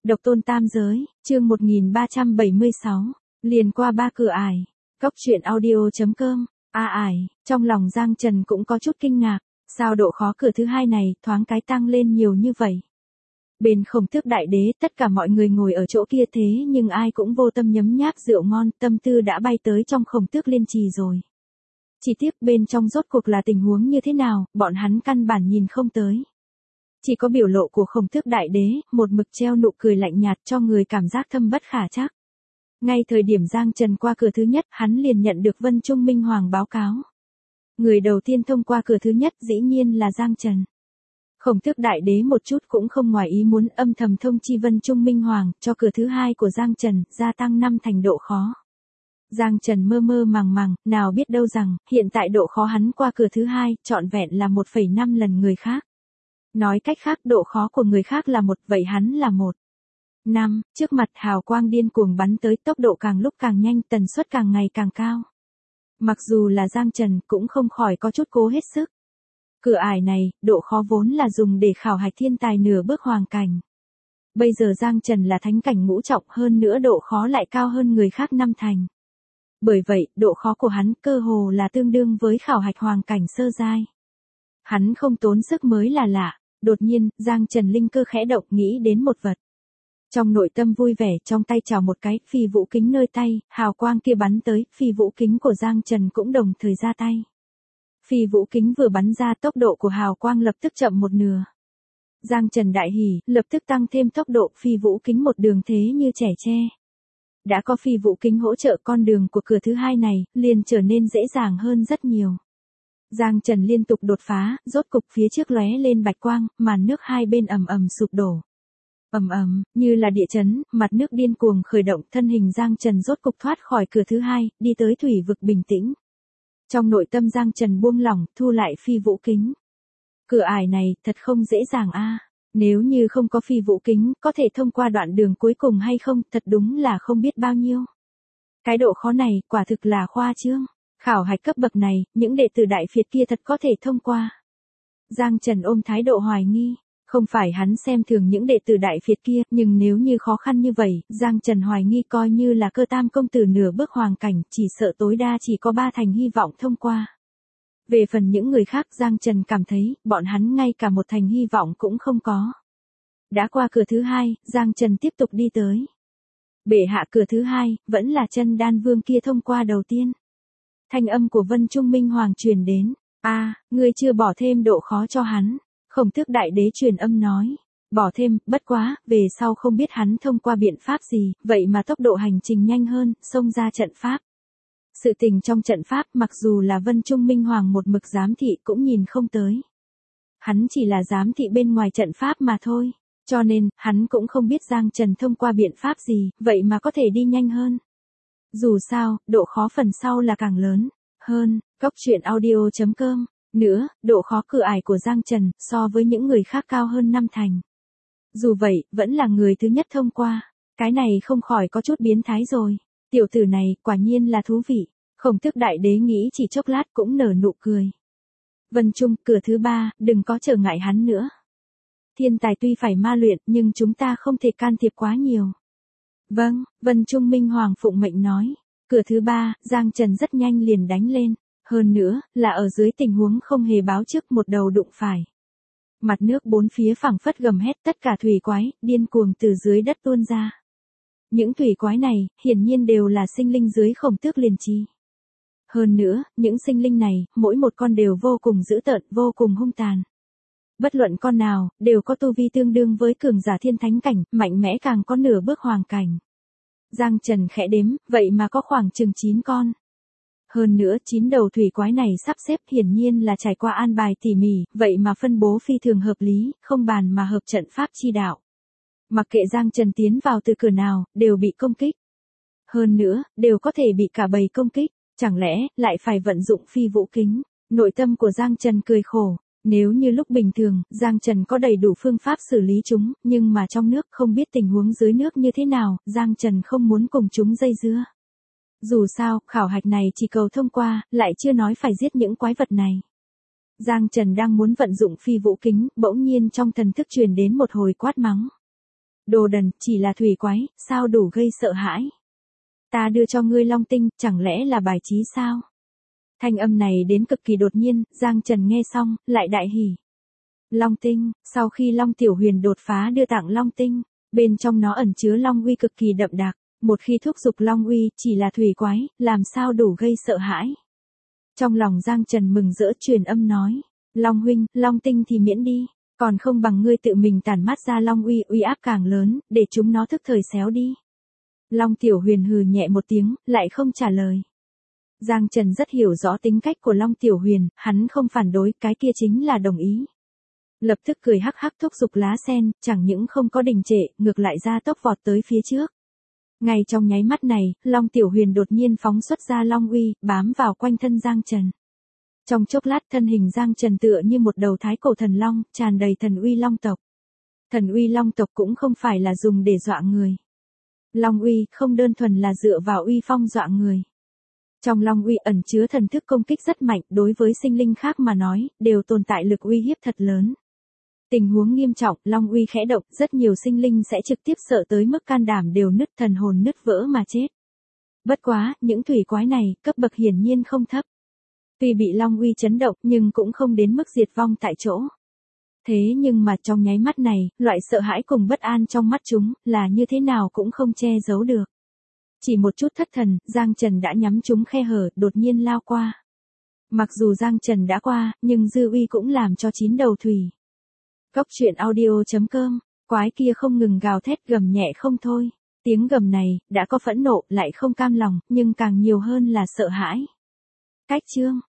Độc tôn tam giới, chương 1376, liền qua ba cửa ải. Cốc truyện audio.com, ải, trong lòng Giang Trần cũng có chút kinh ngạc, sao độ khó cửa thứ hai này thoáng cái tăng lên nhiều như vậy. Bên Khổng Tước Đại Đế tất cả mọi người ngồi ở chỗ kia thế nhưng ai cũng vô tâm nhấm nháp rượu ngon, tâm tư đã bay tới trong Khổng Tước Liên Trì rồi. Chỉ tiếc bên trong rốt cuộc là tình huống như thế nào, bọn hắn căn bản nhìn không tới. Chỉ có biểu lộ của Khổng Tước Đại Đế, một mực treo nụ cười lạnh nhạt cho người cảm giác thâm bất khả trắc. Ngay thời điểm Giang Trần qua cửa thứ nhất, hắn liền nhận được Vân Trung Minh Hoàng báo cáo. Người đầu tiên thông qua cửa thứ nhất dĩ nhiên là Giang Trần. Khổng Tước Đại Đế một chút cũng không ngoài ý muốn âm thầm thông chi Vân Trung Minh Hoàng cho cửa thứ hai của Giang Trần gia tăng 5 thành độ khó. Giang Trần mơ mơ màng màng, nào biết đâu rằng hiện tại độ khó hắn qua cửa thứ hai trọn vẹn là 1,5 lần người khác. Nói cách khác độ khó của người khác là 1, vậy hắn là 1,5, trước mặt hào quang điên cuồng bắn tới, tốc độ càng lúc càng nhanh, tần suất càng ngày càng cao. Mặc dù là Giang Trần cũng không khỏi có chút cố hết sức. Cửa ải này, độ khó vốn là dùng để khảo hạch thiên tài nửa bước hoàng cảnh. Bây giờ Giang Trần là thánh cảnh ngũ trọng, hơn nữa độ khó lại cao hơn người khác 5 thành. Bởi vậy, độ khó của hắn cơ hồ là tương đương với khảo hạch hoàng cảnh sơ giai. Hắn không tốn sức mới là lạ. Đột nhiên, Giang Trần linh cơ khẽ động, nghĩ đến một vật. Trong nội tâm vui vẻ, trong tay chào một cái, phi vũ kính nơi tay, hào quang kia bắn tới, phi vũ kính của Giang Trần cũng đồng thời ra tay. Phi vũ kính vừa bắn ra, tốc độ của hào quang lập tức chậm một nửa. Giang Trần đại hỉ, lập tức tăng thêm tốc độ, phi vũ kính một đường thế như trẻ tre. Đã có phi vũ kính hỗ trợ, con đường của cửa thứ hai này liền trở nên dễ dàng hơn rất nhiều. Giang Trần liên tục đột phá, rốt cục phía trước lóe lên bạch quang, màn nước hai bên ầm ầm sụp đổ. Ầm ầm, như là địa chấn, mặt nước điên cuồng khởi động, thân hình Giang Trần rốt cục thoát khỏi cửa thứ hai, đi tới thủy vực bình tĩnh. Trong nội tâm Giang Trần buông lỏng, thu lại phi vũ kính. Cửa ải này thật không dễ dàng a. Nếu như không có phi vũ kính, có thể thông qua đoạn đường cuối cùng hay không, thật đúng là không biết bao nhiêu. Cái độ khó này, quả thực là khoa trương. Khảo hạch cấp bậc này, những đệ tử Đại Việt kia thật có thể thông qua. Giang Trần ôm thái độ hoài nghi, không phải hắn xem thường những đệ tử Đại Việt kia, nhưng nếu như khó khăn như vậy, Giang Trần hoài nghi coi như là Cơ Tam công tử nửa bước hoàng cảnh, chỉ sợ tối đa chỉ có 3 thành hy vọng thông qua. Về phần những người khác, Giang Trần cảm thấy, bọn hắn ngay cả 1 thành hy vọng cũng không có. Đã qua cửa thứ hai, Giang Trần tiếp tục đi tới. Bệ hạ cửa thứ hai, vẫn là Chân Đan Vương kia thông qua đầu tiên. Thanh âm của Vân Trung Minh Hoàng truyền đến, ngươi chưa bỏ thêm độ khó cho hắn. Khổng Tước Đại Đế truyền âm nói, bỏ thêm, bất quá, về sau không biết hắn thông qua biện pháp gì, vậy mà tốc độ hành trình nhanh hơn, xông ra trận pháp. Sự tình trong trận pháp mặc dù là Vân Trung Minh Hoàng một mực giám thị cũng nhìn không tới. Hắn chỉ là giám thị bên ngoài trận pháp mà thôi, cho nên, hắn cũng không biết Giang Trần thông qua biện pháp gì, vậy mà có thể đi nhanh hơn. Dù sao, độ khó phần sau là càng lớn hơn. Cốc truyện audio.com. Nữa, độ khó cửa ải của Giang Trần so với những người khác cao hơn 5 thành. Dù vậy, vẫn là người thứ nhất thông qua. Cái này không khỏi có chút biến thái rồi. Tiểu tử này quả nhiên là thú vị. Khổng Tước Đại Đế nghĩ chỉ chốc lát cũng nở nụ cười. Vân Trung, cửa thứ 3, đừng có trở ngại hắn nữa. Thiên tài tuy phải ma luyện nhưng chúng ta không thể can thiệp quá nhiều. Vâng, Vân Trung Minh Hoàng phụng mệnh nói. Cửa thứ 3, Giang Trần rất nhanh liền đánh lên. Hơn nữa, là ở dưới tình huống không hề báo trước, một đầu đụng phải. Mặt nước bốn phía phảng phất gầm hét, tất cả thủy quái, điên cuồng từ dưới đất tuôn ra. Những thủy quái này, hiển nhiên đều là sinh linh dưới Khổng Tước Liên Trì. Hơn nữa, những sinh linh này, mỗi một con đều vô cùng dữ tợn, vô cùng hung tàn. Bất luận con nào, đều có tu vi tương đương với cường giả thiên thánh cảnh, mạnh mẽ càng có nửa bước hoàng cảnh. Giang Trần khẽ đếm, vậy mà có khoảng chừng 9 con. Hơn nữa 9 đầu thủy quái này sắp xếp hiển nhiên là trải qua an bài tỉ mỉ, vậy mà phân bố phi thường hợp lý, không bàn mà hợp trận pháp chi đạo. Mặc kệ Giang Trần tiến vào từ cửa nào, đều bị công kích. Hơn nữa, đều có thể bị cả bầy công kích, chẳng lẽ lại phải vận dụng phi vũ kính. Nội tâm của Giang Trần cười khổ. Nếu như lúc bình thường, Giang Trần có đầy đủ phương pháp xử lý chúng, nhưng mà trong nước không biết tình huống dưới nước như thế nào, Giang Trần không muốn cùng chúng dây dưa. Dù sao, khảo hạch này chỉ cầu thông qua, lại chưa nói phải giết những quái vật này. Giang Trần đang muốn vận dụng phi vũ kính, bỗng nhiên trong thần thức truyền đến một hồi quát mắng. Đồ đần, chỉ là thủy quái, sao đủ gây sợ hãi. Ta đưa cho ngươi long tinh, chẳng lẽ là bài trí sao? Thanh âm này đến cực kỳ đột nhiên, Giang Trần nghe xong, lại đại hỉ. Long tinh, sau khi Long Tiểu Huyền đột phá đưa tặng long tinh, bên trong nó ẩn chứa long uy cực kỳ đậm đặc, một khi thúc giục long uy, chỉ là thủy quái, làm sao đủ gây sợ hãi. Trong lòng Giang Trần mừng rỡ truyền âm nói, Long huynh, long tinh thì miễn đi, còn không bằng ngươi tự mình tản mát ra long uy, uy áp càng lớn, để chúng nó thức thời xéo đi. Long Tiểu Huyền hừ nhẹ một tiếng, lại không trả lời. Giang Trần rất hiểu rõ tính cách của Long Tiểu Huyền, hắn không phản đối, cái kia chính là đồng ý. Lập tức cười hắc hắc thúc giục lá sen, chẳng những không có đình trệ, ngược lại ra tốc vọt tới phía trước. Ngay trong nháy mắt này, Long Tiểu Huyền đột nhiên phóng xuất ra long uy, bám vào quanh thân Giang Trần. Trong chốc lát thân hình Giang Trần tựa như một đầu thái cổ thần long, tràn đầy thần uy long tộc. Thần uy long tộc cũng không phải là dùng để dọa người. Long uy không đơn thuần là dựa vào uy phong dọa người. Trong long uy ẩn chứa thần thức công kích rất mạnh, đối với sinh linh khác mà nói, đều tồn tại lực uy hiếp thật lớn. Tình huống nghiêm trọng, long uy khẽ động, rất nhiều sinh linh sẽ trực tiếp sợ tới mức can đảm đều nứt, thần hồn nứt vỡ mà chết. Bất quá, những thủy quái này, cấp bậc hiển nhiên không thấp. Tuy bị long uy chấn động, nhưng cũng không đến mức diệt vong tại chỗ. Thế nhưng mà trong nháy mắt này, loại sợ hãi cùng bất an trong mắt chúng, là như thế nào cũng không che giấu được. Chỉ một chút thất thần, Giang Trần đã nhắm chúng khe hở, đột nhiên lao qua. Mặc dù Giang Trần đã qua, nhưng dư uy cũng làm cho chín đầu thủy. Cốc truyện audio.com, quái kia không ngừng gào thét gầm nhẹ không thôi. Tiếng gầm này, đã có phẫn nộ, lại không cam lòng, nhưng càng nhiều hơn là sợ hãi. Cách chương.